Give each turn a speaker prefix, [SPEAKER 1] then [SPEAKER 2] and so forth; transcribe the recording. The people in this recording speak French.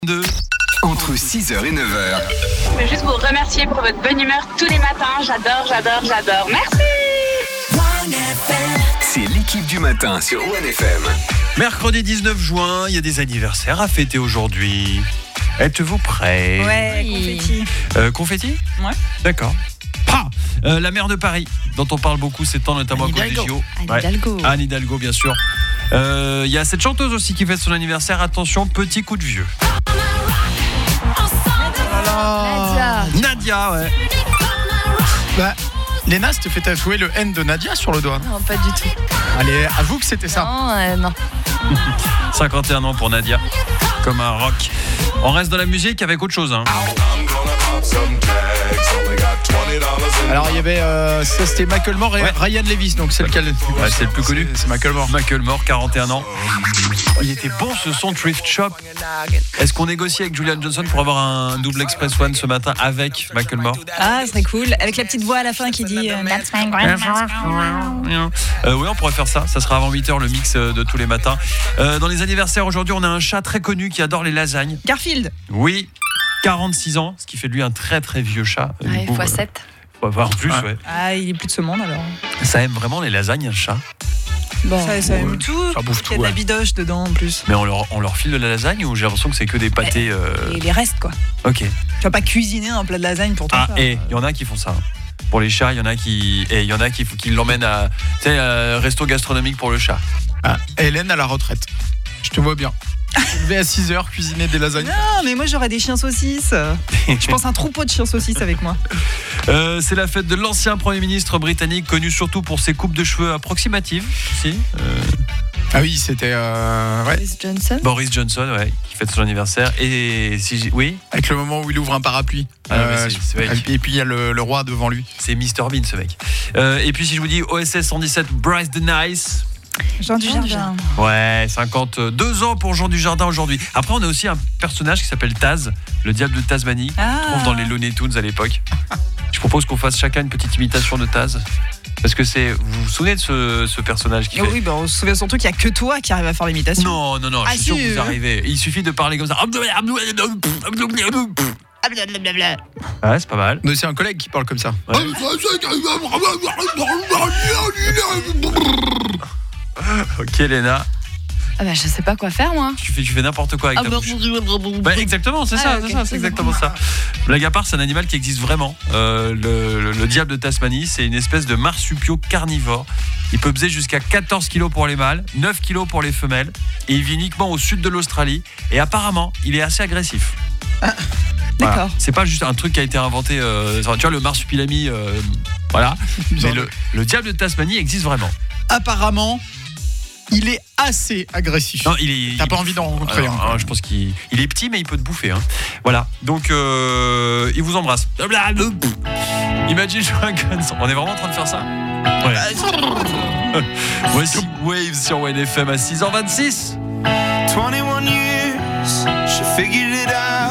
[SPEAKER 1] Entre 6h et 9h.
[SPEAKER 2] Je veux juste vous remercier pour votre bonne humeur tous les matins. J'adore. Merci.
[SPEAKER 1] C'est l'équipe du matin sur OneFM.
[SPEAKER 3] Mercredi 19 juin, il y a des anniversaires à fêter aujourd'hui. Êtes-vous prêts?
[SPEAKER 4] Ouais, confetti.
[SPEAKER 3] Confetti?
[SPEAKER 4] Ouais.
[SPEAKER 3] D'accord. La maire de Paris, dont on parle beaucoup ces temps, notamment à cause des JO.
[SPEAKER 4] Anne Hidalgo.
[SPEAKER 3] Anne Hidalgo, bien sûr. Il y a cette chanteuse aussi qui fête son anniversaire. Attention, petit coup de vieux. Nadia, ouais.
[SPEAKER 5] Bah, Léna, c'était fait tatouer le N de Nadia sur le doigt.
[SPEAKER 4] Non, pas du tout.
[SPEAKER 5] Allez, avoue que c'était ça.
[SPEAKER 4] Non.
[SPEAKER 3] 51 ans pour Nadia, comme un rock. On reste dans la musique avec autre chose.
[SPEAKER 5] Alors, il y avait, ça c'était Macklemore et
[SPEAKER 3] Ouais.
[SPEAKER 5] Ryan Lewis, donc c'est lequel?
[SPEAKER 3] Ouais, c'est le plus connu.
[SPEAKER 5] C'est Macklemore.
[SPEAKER 3] Macklemore, 41 ans. Il était bon ce son Thrift Shop. Est-ce qu'on négocie avec Julian Johnson pour avoir un double Express One ce matin avec Macklemore?
[SPEAKER 4] Ah, ce serait cool. Avec la petite voix à la fin qui dit That's my grandfather.
[SPEAKER 3] Oui, on pourrait faire ça. Ça sera avant 8h le mix de tous les matins. Dans les anniversaires aujourd'hui, on a un chat très connu qui adore les lasagnes.
[SPEAKER 4] Garfield.
[SPEAKER 3] Oui, 46 ans, ce qui fait de lui un très très vieux chat. Du coup,
[SPEAKER 4] x7.
[SPEAKER 3] faut avoir en plus, ouais.
[SPEAKER 4] Ah, il est plus de ce monde alors.
[SPEAKER 3] Ça aime vraiment les lasagnes, un chat.
[SPEAKER 4] Bon. Ça aime tout.
[SPEAKER 5] Ça bouffe
[SPEAKER 4] Il y a
[SPEAKER 5] tout,
[SPEAKER 4] de la
[SPEAKER 5] ouais.
[SPEAKER 4] bidoche dedans en plus.
[SPEAKER 3] Mais on leur file de la lasagne ou j'ai l'impression que c'est que des pâtés.
[SPEAKER 4] Et les restes quoi.
[SPEAKER 3] Ok.
[SPEAKER 4] Tu vas pas cuisiner un plat de lasagne pour ton
[SPEAKER 3] Ah,
[SPEAKER 4] chat.
[SPEAKER 3] et il y en a qui font ça. Pour les chats, il y en a qui l'emmènent à resto gastronomique pour le chat.
[SPEAKER 5] Ah, Hélène à la retraite. Je te vois bien. Lever à 6h, cuisiner des lasagnes.
[SPEAKER 4] Non, mais moi j'aurais des chiens saucisses. Je pense un troupeau de chiens saucisses avec moi.
[SPEAKER 3] C'est la fête de l'ancien Premier ministre britannique, connu surtout pour ses coupes de cheveux approximatives. Si.
[SPEAKER 5] Ah oui, c'était ouais,
[SPEAKER 4] Boris Johnson.
[SPEAKER 3] Boris Johnson, ouais, qui fête son anniversaire. Et oui,
[SPEAKER 5] avec le moment où il ouvre un parapluie.
[SPEAKER 3] Ah, mais c'est vrai.
[SPEAKER 5] Et puis il y a le roi devant lui.
[SPEAKER 3] c'est Mr Bean ce mec. Et puis si je vous dis OSS 117, Bryce the Nice.
[SPEAKER 4] Jean Dujardin.
[SPEAKER 3] Ouais, 52 ans pour Jean Dujardin aujourd'hui. Après, on a aussi un personnage qui s'appelle Taz, le diable de Tasmanie.
[SPEAKER 4] Ah.
[SPEAKER 3] On trouve dans les Looney Tunes à l'époque. Je propose qu'on fasse chacun une petite imitation de Taz. Parce que vous vous souvenez de ce personnage qui fait...
[SPEAKER 4] Oui, ben on se souvient surtout qu'il n'y a que toi qui arrive à faire l'imitation.
[SPEAKER 3] Non,
[SPEAKER 4] Ah,
[SPEAKER 3] je suis sûr
[SPEAKER 4] si,
[SPEAKER 3] que vous arrivez. Il suffit de parler comme ça. Ouais, c'est pas mal.
[SPEAKER 5] Mais c'est un collègue qui parle comme ça.
[SPEAKER 3] Ouais. Ok, Léna,
[SPEAKER 6] Ah bah je sais pas quoi faire moi.
[SPEAKER 3] tu fais n'importe quoi avec ta bouche. Bah, exactement, c'est ça,
[SPEAKER 6] ok.
[SPEAKER 3] c'est exactement ça. Blague à part, c'est un animal qui existe vraiment. Le diable de Tasmanie, c'est une espèce de marsupio carnivore. Il peut peser jusqu'à 14 kg pour les mâles, 9 kg pour les femelles. Et il vit uniquement au sud de l'Australie. Et apparemment, il est assez agressif. Voilà.
[SPEAKER 4] D'accord.
[SPEAKER 3] C'est pas juste un truc qui a été inventé. Tu vois, le marsupilami, voilà. Mais le diable de Tasmanie existe vraiment.
[SPEAKER 5] Apparemment, il est assez agressif.
[SPEAKER 3] Non,
[SPEAKER 5] T'as pas envie d'en rencontrer un.
[SPEAKER 3] Je pense qu'il est petit, mais il peut te bouffer. Hein. Voilà. Donc, il vous embrasse. Imagine Dragons. On est vraiment en train de faire ça? Ouais. Voici Waves sur OneFM à 6h26.
[SPEAKER 7] 21 years, she figured it out.